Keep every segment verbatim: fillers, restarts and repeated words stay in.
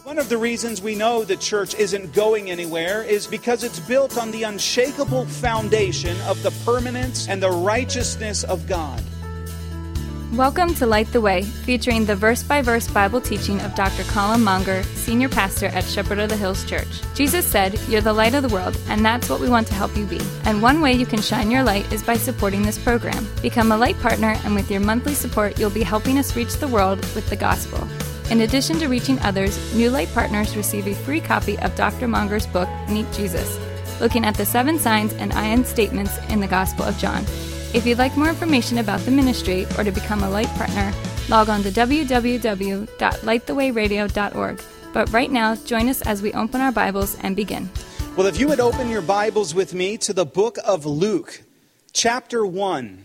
One of the reasons we know the church isn't going anywhere is because it's built on the unshakable foundation of the permanence and the righteousness of God. Welcome to Light the Way, featuring the verse-by-verse Bible teaching of Doctor Colin Monger, Senior Pastor at Shepherd of the Hills Church. Jesus said, "You're the light of the world," and that's what we want to help you be. And one way you can shine your light is by supporting this program. Become a light partner, and with your monthly support, you'll be helping us reach the world with the gospel. In addition to reaching others, new light partners receive a free copy of Doctor Monger's book, Meet Jesus, looking at the seven signs and I N statements in the Gospel of John. If you'd like more information about the ministry or to become a light partner, log on to w w w dot light the way radio dot org. But right now, join us as we open our Bibles and begin. Well, if you would open your Bibles with me to the book of Luke, chapter one.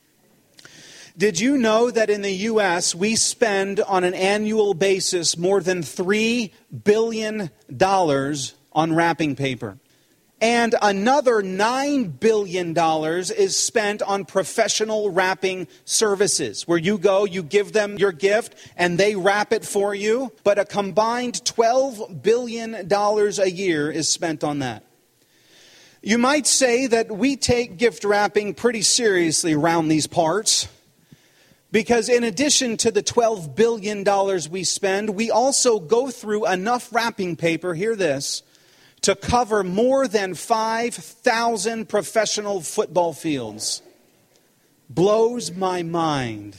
Did you know that in the U S we spend on an annual basis more than three billion dollars on wrapping paper? And another nine billion dollars is spent on professional wrapping services, where you go, you give them your gift, and they wrap it for you. But a combined twelve billion dollars a year is spent on that. You might say that we take gift wrapping pretty seriously around these parts, because in addition to the twelve billion dollars we spend, we also go through enough wrapping paper, hear this, to cover more than five thousand professional football fields. Blows my mind.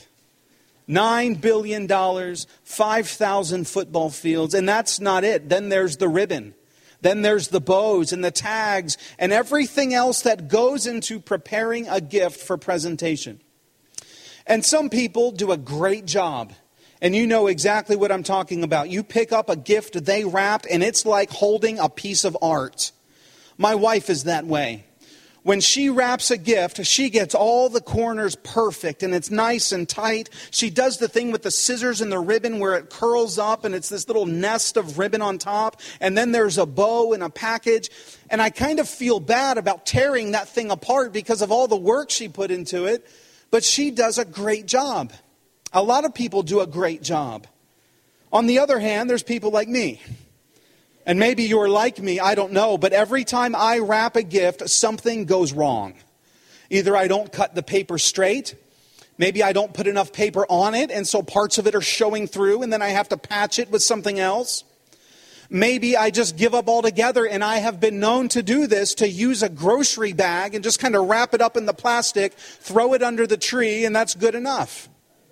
nine billion dollars, five thousand football fields, and that's not it. Then there's the ribbon. Then there's the bows and the tags and everything else that goes into preparing a gift for presentation. And some people do a great job. And you know exactly what I'm talking about. You pick up a gift they wrapped, and it's like holding a piece of art. My wife is that way. When she wraps a gift, she gets all the corners perfect, and it's nice and tight. She does the thing with the scissors and the ribbon where it curls up, and it's this little nest of ribbon on top. And then there's a bow and a package. And I kind of feel bad about tearing that thing apart because of all the work she put into it. But she does a great job. A lot of people do a great job. On the other hand, there's people like me. And maybe you're like me, I don't know. But every time I wrap a gift, something goes wrong. Either I don't cut the paper straight. Maybe I don't put enough paper on it, and so parts of it are showing through, and then I have to patch it with something else. Maybe I just give up altogether, and I have been known to do this, to use a grocery bag and just kind of wrap it up in the plastic, throw it under the tree, and that's good enough.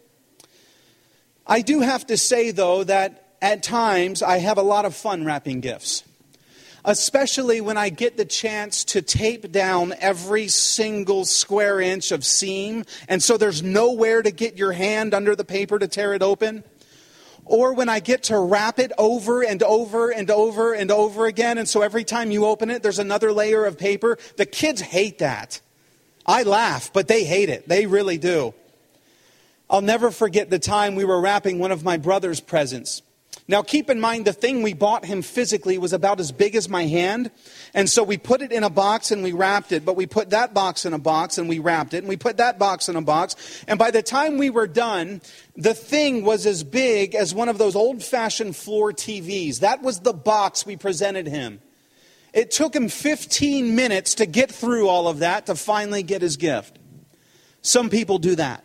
I do have to say, though, that at times I have a lot of fun wrapping gifts, especially when I get the chance to tape down every single square inch of seam, and so there's nowhere to get your hand under the paper to tear it open. Or when I get to wrap it over and over and over and over again, and so every time you open it, there's another layer of paper. The kids hate that. I laugh, but they hate it. They really do. I'll never forget the time we were wrapping one of my brother's presents. Now keep in mind, the thing we bought him physically was about as big as my hand. And so we put it in a box and we wrapped it. But we put that box in a box and we wrapped it. And we put that box in a box. And by the time we were done, the thing was as big as one of those old-fashioned floor T Vs. That was the box we presented him. It took him fifteen minutes to get through all of that to finally get his gift. Some people do that.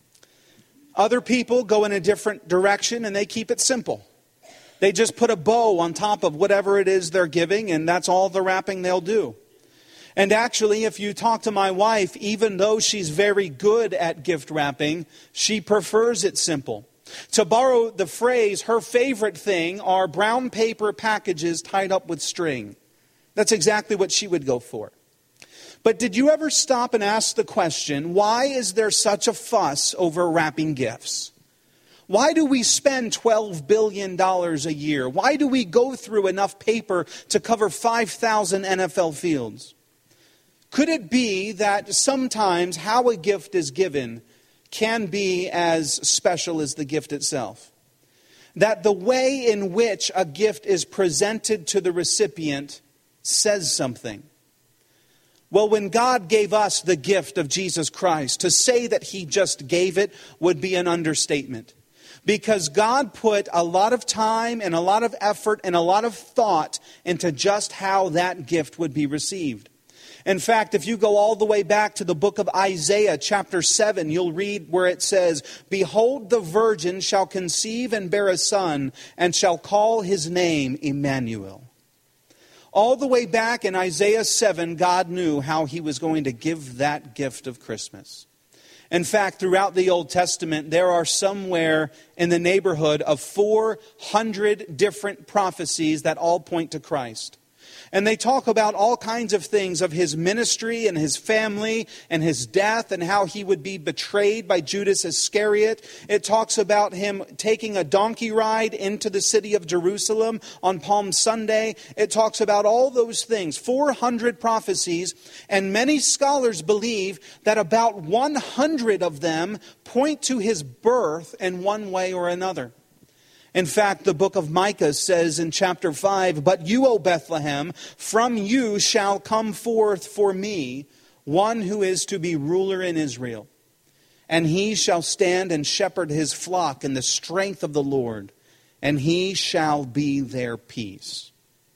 Other people go in a different direction and they keep it simple. They just put a bow on top of whatever it is they're giving, and that's all the wrapping they'll do. And actually, if you talk to my wife, even though she's very good at gift wrapping, she prefers it simple. To borrow the phrase, her favorite thing are brown paper packages tied up with string. That's exactly what she would go for. But did you ever stop and ask the question, why is there such a fuss over wrapping gifts? Why do we spend twelve billion dollars a year? Why do we go through enough paper to cover five thousand N F L fields? Could it be that sometimes how a gift is given can be as special as the gift itself? That the way in which a gift is presented to the recipient says something. Well, when God gave us the gift of Jesus Christ, to say that He just gave it would be an understatement. because God put a lot of time and a lot of effort and a lot of thought into just how that gift would be received. In fact, if you go all the way back to the book of Isaiah, chapter seven, you'll read where it says, "Behold, the virgin shall conceive and bear a son, and shall call his name Emmanuel." All the way back in Isaiah seven, God knew how he was going to give that gift of Christmas. In fact, throughout the Old Testament, there are somewhere in the neighborhood of four hundred different prophecies that all point to Christ. And they talk about all kinds of things of his ministry and his family and his death and how he would be betrayed by Judas Iscariot. It talks about him taking a donkey ride into the city of Jerusalem on Palm Sunday. It talks about all those things, four hundred prophecies. And many scholars believe that about one hundred of them point to his birth in one way or another. In fact, the book of Micah says in chapter five, "But you, O Bethlehem, from you shall come forth for me one who is to be ruler in Israel. And he shall stand and shepherd his flock in the strength of the Lord, and he shall be their peace."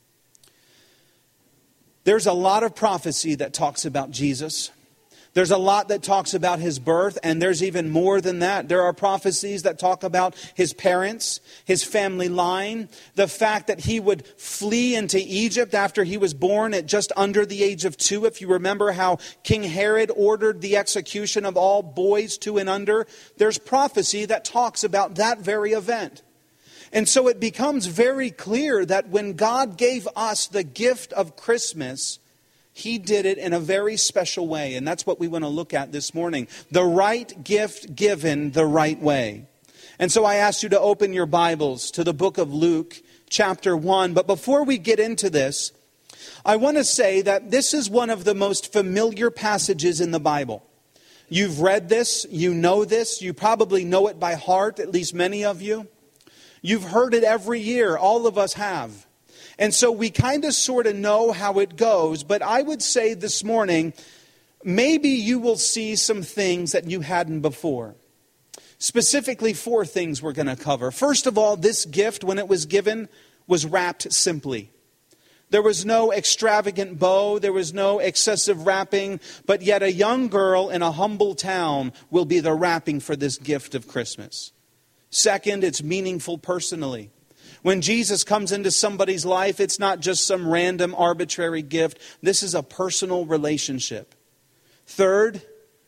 There's a lot of prophecy that talks about Jesus. There's a lot that talks about his birth, and there's even more than that. There are prophecies that talk about his parents, his family line, the fact that he would flee into Egypt after he was born at just under the age of two. If you remember how King Herod ordered the execution of all boys two and under, there's prophecy that talks about that very event. And so it becomes very clear that when God gave us the gift of Christmas, he did it in a very special way, and that's what we want to look at this morning. The right gift given the right way. And so I asked you to open your Bibles to the book of Luke, chapter one. But before we get into this, I want to say that this is one of the most familiar passages in the Bible. You've read this, you know this, you probably know it by heart, at least many of you. You've heard it every year, all of us have. And so we kind of sort of know how it goes, but I would say this morning, maybe you will see some things that you hadn't before. Specifically, four things we're going to cover. First of all, this gift, when it was given, was wrapped simply. There was no extravagant bow, there was no excessive wrapping, but yet a young girl in a humble town will be the wrapping for this gift of Christmas. Second, it's meaningful personally. When Jesus comes into somebody's life, it's not just some random arbitrary gift. This is a personal relationship. Third,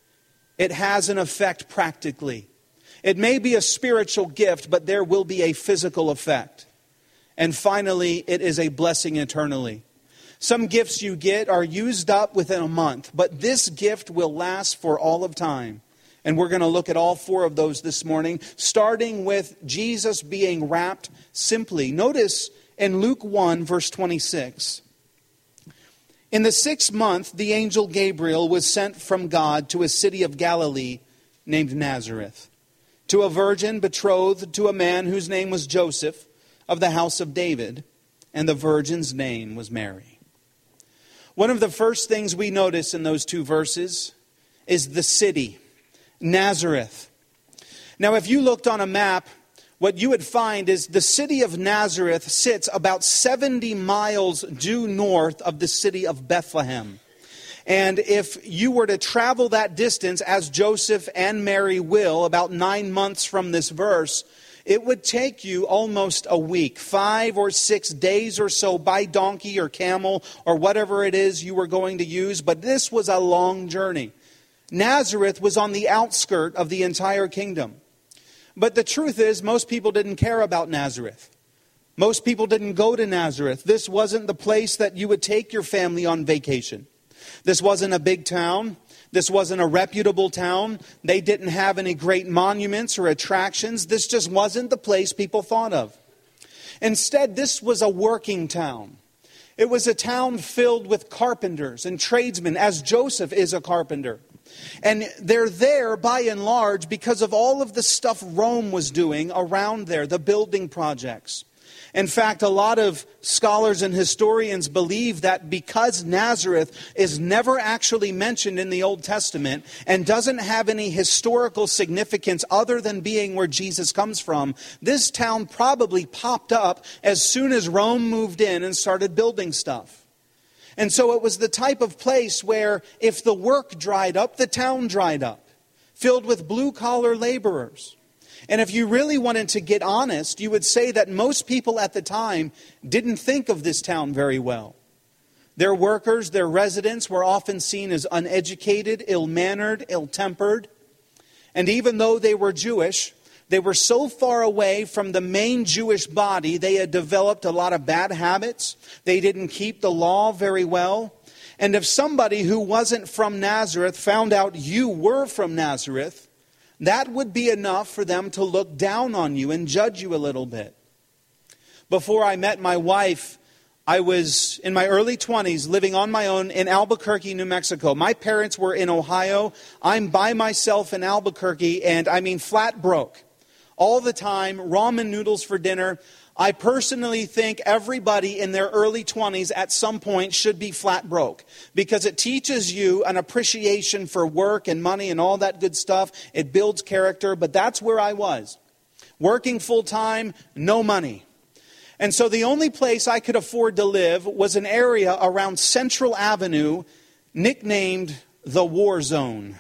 it has an effect practically. It may be a spiritual gift, but there will be a physical effect. And finally, it is a blessing eternally. Some gifts you get are used up within a month, but this gift will last for all of time. And we're going to look at all four of those this morning, starting with Jesus being wrapped simply. Notice in Luke one, verse twenty-six. In the sixth month, the angel Gabriel was sent from God to a city of Galilee named Nazareth, to a virgin betrothed to a man whose name was Joseph, of the house of David, and the virgin's name was Mary. One of the first things we notice in those two verses is the city, Nazareth. Now, if you looked on a map, what you would find is the city of Nazareth sits about seventy miles due north of the city of Bethlehem. And if you were to travel that distance, as Joseph and Mary will, about nine months from this verse, it would take you almost a week, five or six days or so by donkey or camel or whatever it is you were going to use. But this was a long journey. Nazareth was on the outskirt of the entire kingdom. But the truth is, most people didn't care about Nazareth. Most people didn't go to Nazareth. This wasn't the place that you would take your family on vacation. This wasn't a big town. This wasn't a reputable town. They didn't have any great monuments or attractions. This just wasn't the place people thought of. Instead, this was a working town. It was a town filled with carpenters and tradesmen, as Joseph is a carpenter. And they're there by and large because of all of the stuff Rome was doing around there, the building projects. In fact, a lot of scholars and historians believe that because Nazareth is never actually mentioned in the Old Testament and doesn't have any historical significance other than being where Jesus comes from, this town probably popped up as soon as Rome moved in and started building stuff. And so it was the type of place where if the work dried up, the town dried up, filled with blue-collar laborers. And if you really wanted to get honest, you would say that most people at the time didn't think of this town very well. Their workers, their residents were often seen as uneducated, ill-mannered, ill-tempered. And even though they were Jewish, they were so far away from the main Jewish body, they had developed a lot of bad habits. They didn't keep the law very well. And if somebody who wasn't from Nazareth found out you were from Nazareth, that would be enough for them to look down on you and judge you a little bit. Before I met my wife, I was in my early twenties living on my own in Albuquerque, New Mexico. My parents were in Ohio. I'm by myself in Albuquerque, and I mean flat broke. All the time, ramen noodles for dinner. I personally think everybody in their early twenties at some point should be flat broke, because it teaches you an appreciation for work and money and all that good stuff. It builds character, but that's where I was. Working full time, no money. And so the only place I could afford to live was an area around Central Avenue nicknamed the War Zone.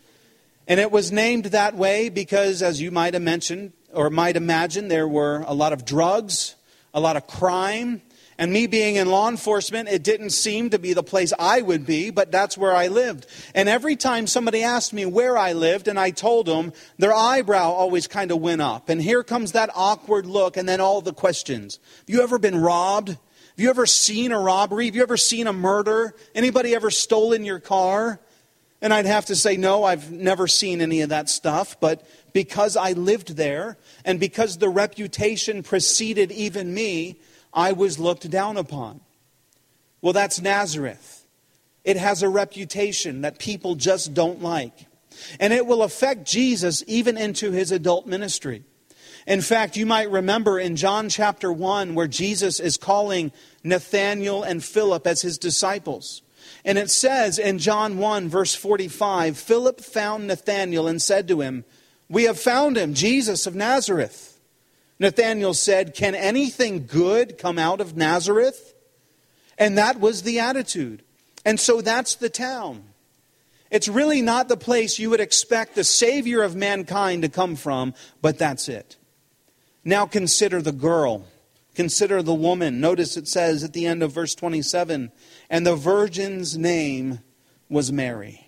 And it was named that way because, as you might have mentioned, or might imagine, there were a lot of drugs, a lot of crime. And me being in law enforcement, it didn't seem to be the place I would be, but that's where I lived. And every time somebody asked me where I lived and I told them, their eyebrow always kind of went up. And here comes that awkward look and then all the questions. Have you ever been robbed? Have you ever seen a robbery? Have you ever seen a murder? Anybody ever stolen your car? And I'd have to say, no, I've never seen any of that stuff. But because I lived there and because the reputation preceded even me, I was looked down upon. Well, that's Nazareth. It has a reputation that people just don't like. And it will affect Jesus even into his adult ministry. In fact, you might remember in John chapter one where Jesus is calling Nathanael and Philip as his disciples. And it says in John one, verse forty-five, Philip found Nathanael and said to him, "We have found him, Jesus of Nazareth." Nathanael said, "Can anything good come out of Nazareth?" And that was the attitude. And so that's the town. It's really not the place you would expect the Savior of mankind to come from, but that's it. Now consider the girl. Consider the woman. Notice it says at the end of verse twenty-seven, and the virgin's name was Mary.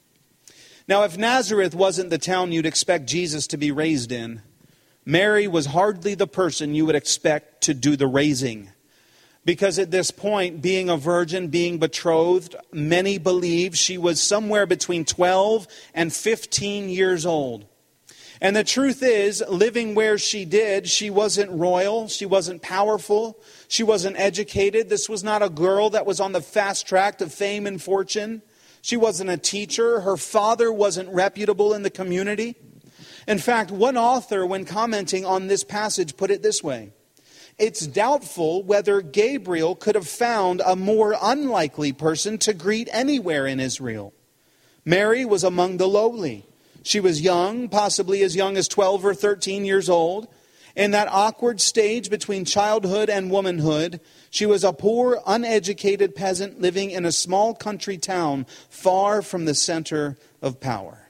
Now, if Nazareth wasn't the town you'd expect Jesus to be raised in, Mary was hardly the person you would expect to do the raising. Because at this point, being a virgin, being betrothed, many believe she was somewhere between twelve and fifteen years old. And the truth is, living where she did, she wasn't royal, she wasn't powerful, she wasn't educated. This was not a girl that was on the fast track to fame and fortune. She wasn't a teacher. Her father wasn't reputable in the community. In fact, one author, when commenting on this passage, put it this way: it's doubtful whether Gabriel could have found a more unlikely person to greet anywhere in Israel. Mary was among the lowly. She was young, possibly as young as twelve or thirteen years old. In that awkward stage between childhood and womanhood, she was a poor, uneducated peasant living in a small country town far from the center of power.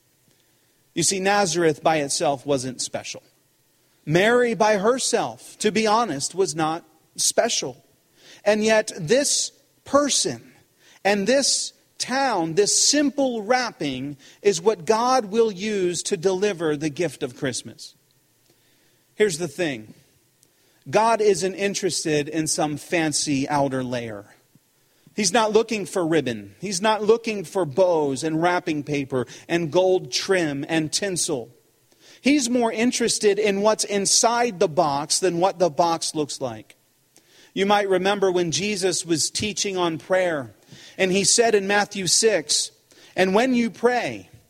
You see, Nazareth by itself wasn't special. Mary by herself, to be honest, was not special. And yet this person and this town, this simple wrapping, is what God will use to deliver the gift of Christmas. Here's the thing. God isn't interested in some fancy outer layer. He's not looking for ribbon. He's not looking for bows and wrapping paper and gold trim and tinsel. He's more interested in what's inside the box than what the box looks like. You might remember when Jesus was teaching on prayer, and he said in Matthew six, "And when you pray,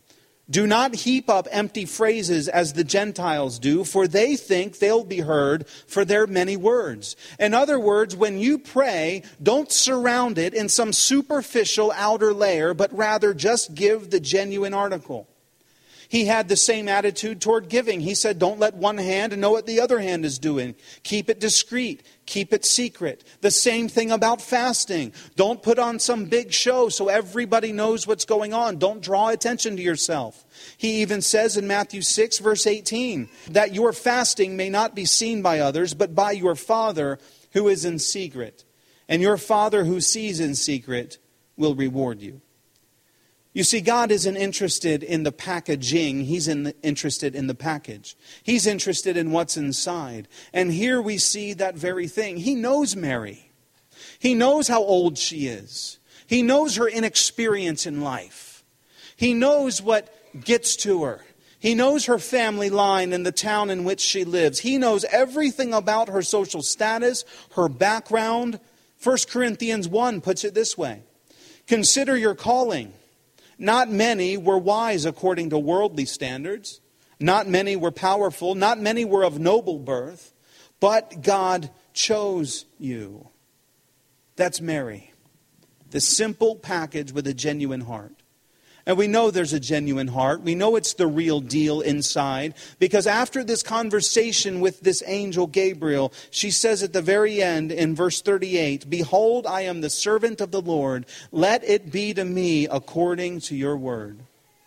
Do not heap up empty phrases as the Gentiles do, for they think they'll be heard for their many words. In other words, when you pray, don't surround it in some superficial outer layer, but rather just give the genuine article. He had the same attitude toward giving. He said, don't let one hand know what the other hand is doing. Keep it discreet. Keep it secret. The same thing about fasting. Don't put on some big show so everybody knows what's going on. Don't draw attention to yourself. He even says in Matthew six, verse eighteen, that your fasting may not be seen by others, but by your Father who is in secret. And your Father who sees in secret will reward you. You see, God isn't interested in the packaging. He's in the, interested in the package. He's interested in what's inside. And here we see that very thing. He knows Mary. He knows how old she is. He knows her inexperience in life. He knows what gets to her. He knows her family line and the town in which she lives. He knows everything about her social status, her background. First Corinthians one puts it this way. Consider your calling. Not many were wise according to worldly standards. Not many were powerful. Not many were of noble birth. But God chose you. That's Mary. The simple package with a genuine heart. And we know there's a genuine heart. We know it's the real deal inside. Because after this conversation with this angel Gabriel, she says at the very end in verse thirty-eight, Behold, I am the servant of the Lord. Let it be to me according to your word.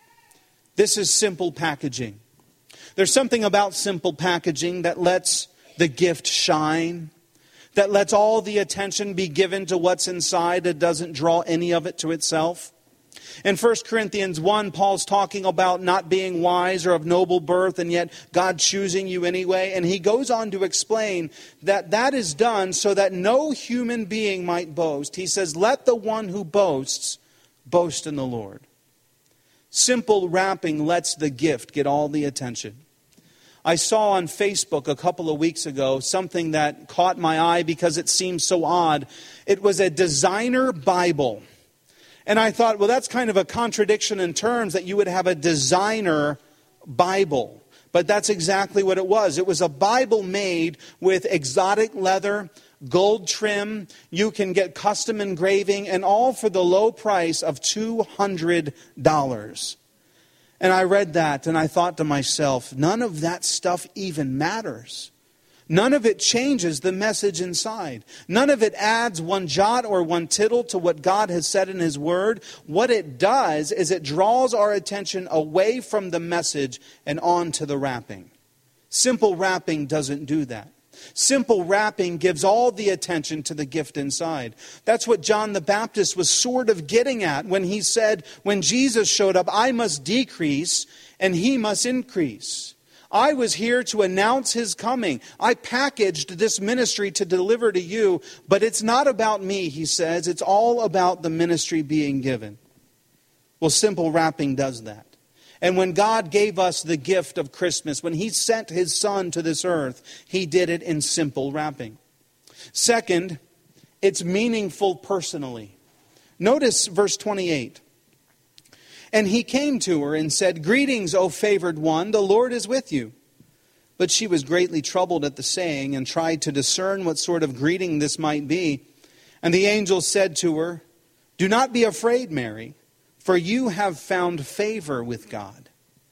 This is simple packaging. There's something about simple packaging that lets the gift shine. That lets all the attention be given to what's inside. It doesn't draw any of it to itself. In First Corinthians one, Paul's talking about not being wise or of noble birth, and yet God choosing you anyway. And he goes on to explain that that is done so that no human being might boast. He says, let the one who boasts, boast in the Lord. Simple wrapping lets the gift get all the attention. I saw on Facebook a couple of weeks ago something that caught my eye because it seemed so odd. It was a designer Bible. And I thought, well, that's kind of a contradiction in terms that you would have a designer Bible. But that's exactly what it was. It was a Bible made with exotic leather, gold trim. You can get custom engraving, and all for the low price of two hundred dollars. And I read that and I thought to myself, none of that stuff even matters. None of it changes the message inside. None of it adds one jot or one tittle to what God has said in His Word. What it does is it draws our attention away from the message and on to the wrapping. Simple wrapping doesn't do that. Simple wrapping gives all the attention to the gift inside. That's what John the Baptist was sort of getting at when he said, when Jesus showed up, I must decrease and He must increase. I was here to announce His coming. I packaged this ministry to deliver to you, but it's not about me, he says. It's all about the ministry being given. Well, simple wrapping does that. And when God gave us the gift of Christmas, when He sent His Son to this earth, He did it in simple wrapping. Second, it's meaningful personally. Notice verse twenty-eight. And he came to her and said, Greetings, O favored one, the Lord is with you. But she was greatly troubled at the saying and tried to discern what sort of greeting this might be. And the angel said to her, Do not be afraid, Mary, for you have found favor with God.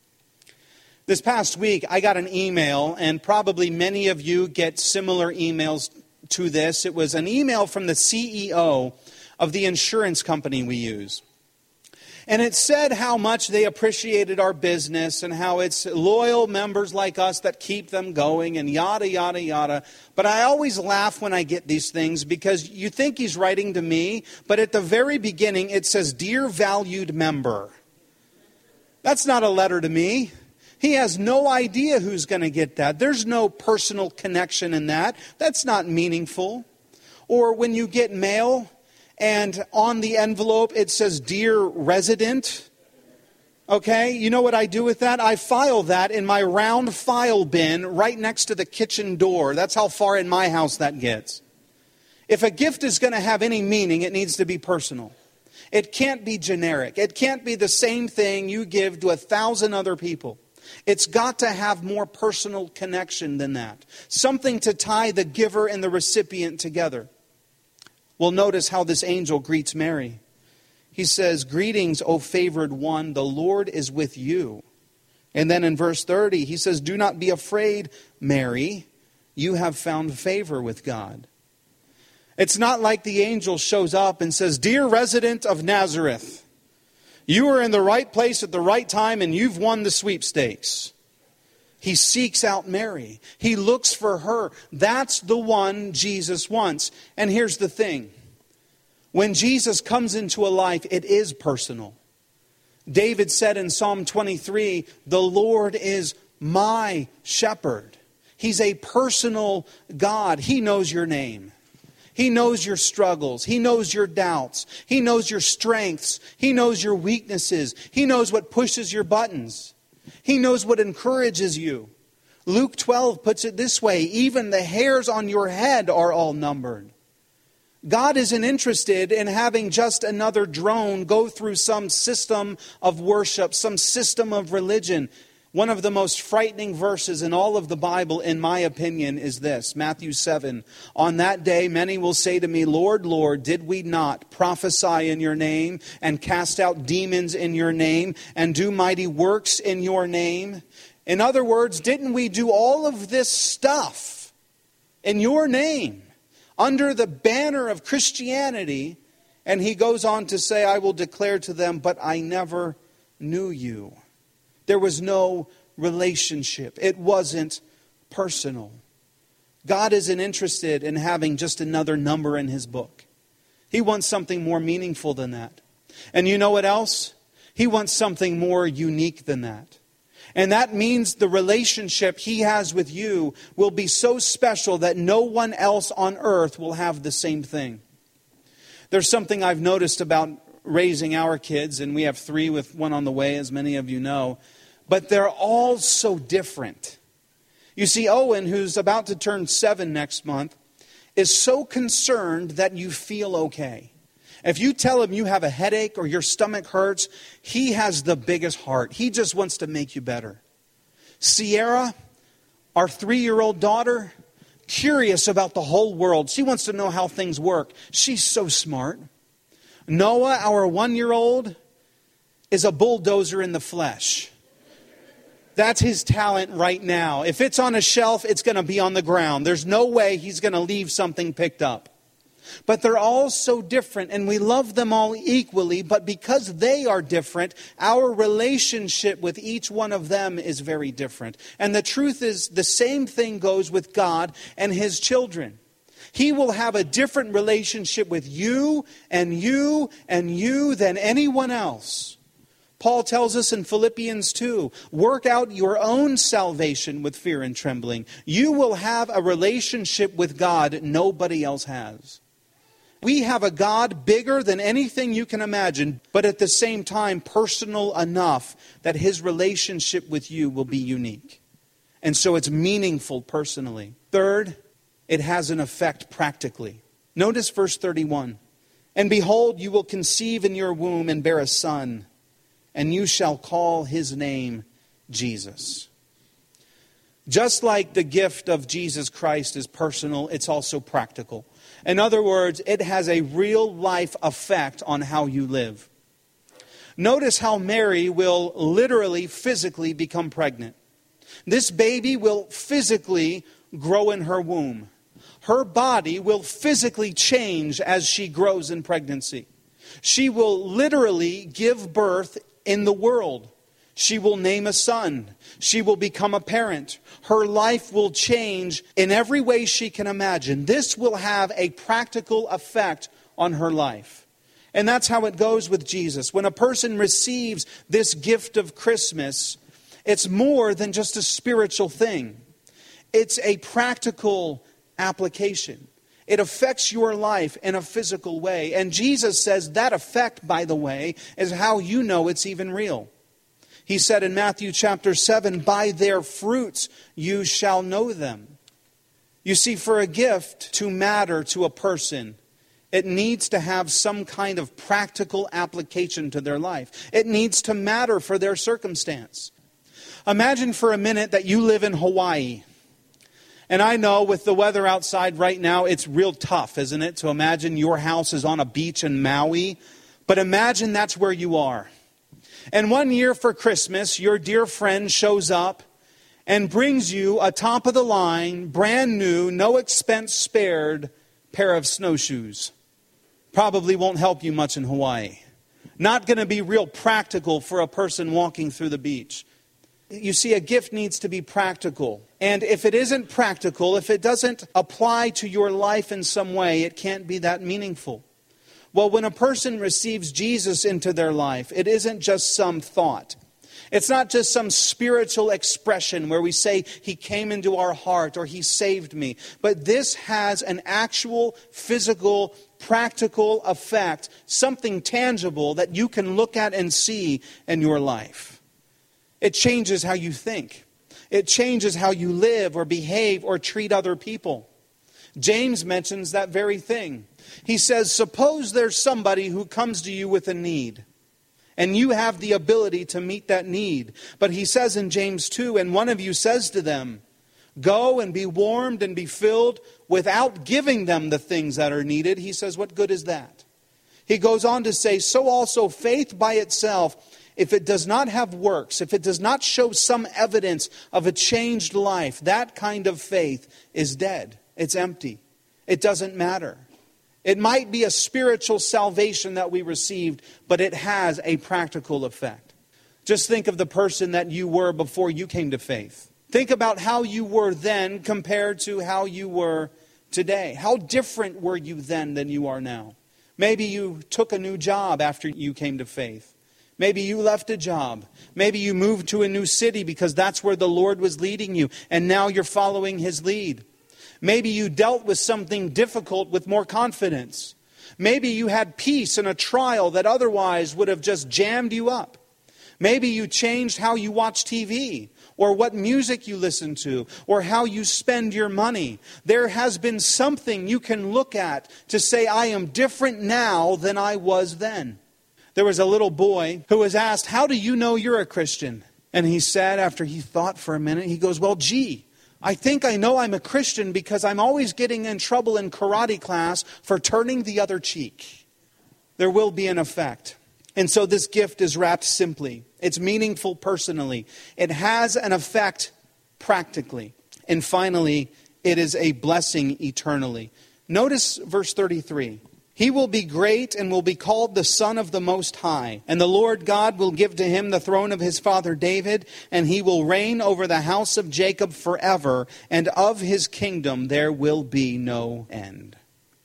This past week, I got an email, and probably many of you get similar emails to this. It was an email from the C E O of the insurance company we use. And it said how much they appreciated our business and how it's loyal members like us that keep them going and yada, yada, yada. But I always laugh when I get these things because you think he's writing to me, but at the very beginning it says, Dear valued member. That's not a letter to me. He has no idea who's going to get that. There's no personal connection in that. That's not meaningful. Or when you get mail, and on the envelope, it says, Dear resident. Okay, you know what I do with that? I file that in my round file bin right next to the kitchen door. That's how far in my house that gets. If a gift is going to have any meaning, it needs to be personal. It can't be generic. It can't be the same thing you give to a thousand other people. It's got to have more personal connection than that. Something to tie the giver and the recipient together. Well, notice how this angel greets Mary. He says, "Greetings, O favored one, the Lord is with you." And then in verse thirty, he says, "Do not be afraid, Mary. You have found favor with God." It's not like the angel shows up and says, "Dear resident of Nazareth, you are in the right place at the right time and you've won the sweepstakes." He seeks out Mary. He looks for her. That's the one Jesus wants. And here's the thing. When Jesus comes into a life, it is personal. David said in Psalm twenty-three, "The Lord is my shepherd." He's a personal God. He knows your name. He knows your struggles. He knows your doubts. He knows your strengths. He knows your weaknesses. He knows what pushes your buttons. He knows what encourages you. Luke twelve puts it this way, "Even the hairs on your head are all numbered." God isn't interested in having just another drone go through some system of worship, some system of religion. One of the most frightening verses in all of the Bible, in my opinion, is this, Matthew seven. "On that day, many will say to me, 'Lord, Lord, did we not prophesy in your name and cast out demons in your name and do mighty works in your name?'" In other words, didn't we do all of this stuff in your name under the banner of Christianity? And he goes on to say, "I will declare to them, but I never knew you." There was no relationship. It wasn't personal. God isn't interested in having just another number in his book. He wants something more meaningful than that. And you know what else? He wants something more unique than that. And that means the relationship he has with you will be so special that no one else on earth will have the same thing. There's something I've noticed about raising our kids, and we have three with one on the way, as many of you know. But they're all so different. You see, Owen, who's about to turn seven next month, is so concerned that you feel okay. If you tell him you have a headache or your stomach hurts, he has the biggest heart. He just wants to make you better. Sierra, our three-year-old daughter, curious about the whole world. She wants to know how things work. She's so smart. Noah, our one-year-old, is a bulldozer in the flesh. That's his talent right now. If it's on a shelf, it's going to be on the ground. There's no way he's going to leave something picked up. But they're all so different, and we love them all equally. But because they are different, our relationship with each one of them is very different. And the truth is, the same thing goes with God and his children. He will have a different relationship with you and you and you than anyone else. Paul tells us in Philippians two, "Work out your own salvation with fear and trembling." You will have a relationship with God nobody else has. We have a God bigger than anything you can imagine, but at the same time personal enough that his relationship with you will be unique. And so it's meaningful personally. Third, it has an effect practically. Notice verse thirty-one. "And behold, you will conceive in your womb and bear a son, and you shall call his name Jesus." Just like the gift of Jesus Christ is personal, it's also practical. In other words, it has a real life effect on how you live. Notice how Mary will literally, physically become pregnant. This baby will physically grow in her womb. Her body will physically change as she grows in pregnancy. She will literally give birth in the world. She will name a son. She will become a parent. Her life will change in every way she can imagine. This will have a practical effect on her life. And that's how it goes with Jesus. When a person receives this gift of Christmas, it's more than just a spiritual thing. It's a practical application. It affects your life in a physical way. And Jesus says that effect, by the way, is how you know it's even real. He said in Matthew chapter seven, "By their fruits you shall know them." You see, for a gift to matter to a person, It needs to have some kind of practical application to their life. It needs to matter for their circumstance. Imagine for a minute that you live in Hawaii. And I know with the weather outside right now, it's real tough, isn't it, to imagine your house is on a beach in Maui. But imagine that's where you are. And one year for Christmas, your dear friend shows up and brings you a top-of-the-line, brand new, no expense spared pair of snowshoes. Probably won't help you much in Hawaii. Not going to be real practical for a person walking through the beach. You see, a gift needs to be practical. And if it isn't practical, if it doesn't apply to your life in some way, it can't be that meaningful. Well, when a person receives Jesus into their life, it isn't just some thought. It's not just some spiritual expression where we say, He came into our heart or He saved me. But this has an actual, physical, practical effect, something tangible that you can look at and see in your life. It changes how you think. It changes how you live or behave or treat other people. James mentions that very thing. He says, suppose there's somebody who comes to you with a need, and you have the ability to meet that need. But he says in James two, and one of you says to them, go and be warmed and be filled without giving them the things that are needed. He says, what good is that? He goes on to say, so also faith by itself, if it does not have works, if it does not show some evidence of a changed life, that kind of faith is dead. It's empty. It doesn't matter. It might be a spiritual salvation that we received, but it has a practical effect. Just think of the person that you were before you came to faith. Think about how you were then compared to how you were today. How different were you then than you are now? Maybe you took a new job after you came to faith. Maybe you left a job. Maybe you moved to a new city because that's where the Lord was leading you, and now you're following His lead. Maybe you dealt with something difficult with more confidence. Maybe you had peace in a trial that otherwise would have just jammed you up. Maybe you changed how you watch T V, or what music you listen to, or how you spend your money. There has been something you can look at to say, I am different now than I was then. There was a little boy who was asked, how do you know you're a Christian? And he said, after he thought for a minute, he goes, well, gee, I think I know I'm a Christian because I'm always getting in trouble in karate class for turning the other cheek. There will be an effect. And so this gift is wrapped simply. It's meaningful personally. It has an effect practically. And finally, it is a blessing eternally. Notice verse thirty-three. He will be great and will be called the Son of the Most High. And the Lord God will give to him the throne of his father David, and he will reign over the house of Jacob forever, and of his kingdom there will be no end.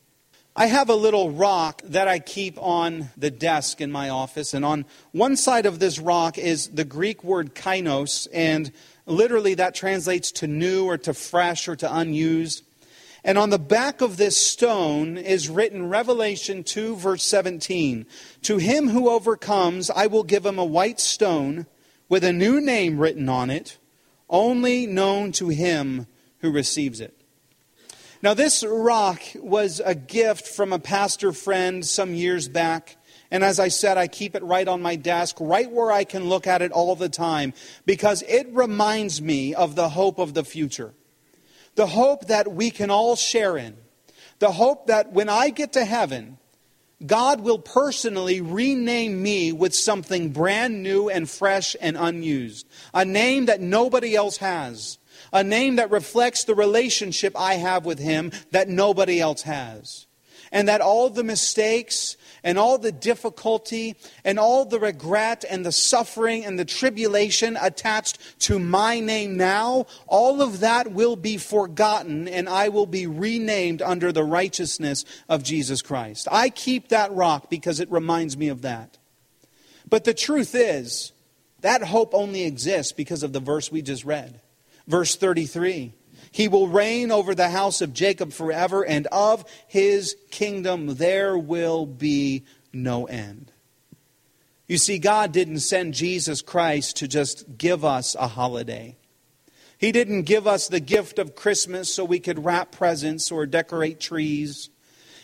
I have a little rock that I keep on the desk in my office, and on one side of this rock is the Greek word kainos, and literally that translates to new or to fresh or to unused. And on the back of this stone is written Revelation two, verse seventeen. To him who overcomes, I will give him a white stone with a new name written on it, only known to him who receives it. Now this rock was a gift from a pastor friend some years back. And as I said, I keep it right on my desk, right where I can look at it all the time, because it reminds me of the hope of the future. The hope that we can all share in. The hope that when I get to heaven, God will personally rename me with something brand new and fresh and unused. A name that nobody else has. A name that reflects the relationship I have with Him that nobody else has. And that all the mistakes and all the difficulty and all the regret and the suffering and the tribulation attached to my name now, all of that will be forgotten and I will be renamed under the righteousness of Jesus Christ. I keep that rock because it reminds me of that. But the truth is, that hope only exists because of the verse we just read. Verse thirty-three. He will reign over the house of Jacob forever, and of his kingdom there will be no end. You see, God didn't send Jesus Christ to just give us a holiday. He didn't give us the gift of Christmas so we could wrap presents or decorate trees.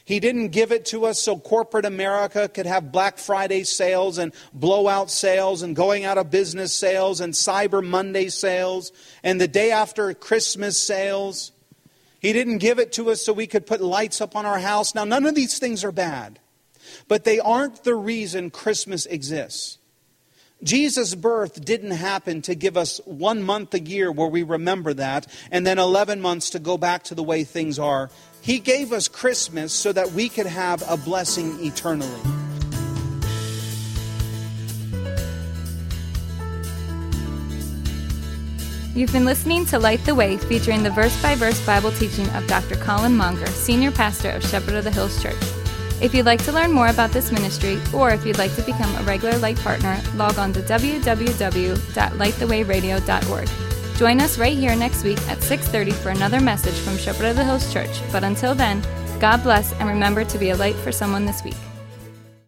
He didn't give it to us so corporate America could have Black Friday sales and blowout sales and going out of business sales and Cyber Monday sales and the day after Christmas sales. He didn't give it to us so we could put lights up on our house. Now, none of these things are bad, but they aren't the reason Christmas exists. Jesus' birth didn't happen to give us one month a year where we remember that, and then eleven months to go back to the way things are. He gave us Christmas so that we could have a blessing eternally. You've been listening to Light the Way, featuring the verse-by-verse Bible teaching of Doctor Colin Monger, Senior Pastor of Shepherd of the Hills Church. If you'd like to learn more about this ministry, or if you'd like to become a regular Light partner, log on to w w w dot light the way radio dot org. Join us right here next week at six thirty for another message from Shepherd of the Hills Church. But until then, God bless, and remember to be a light for someone this week.